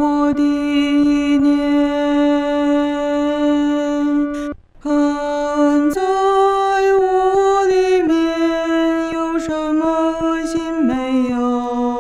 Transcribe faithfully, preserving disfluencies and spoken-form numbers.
活的一年，看在我里面有什么恶心没有？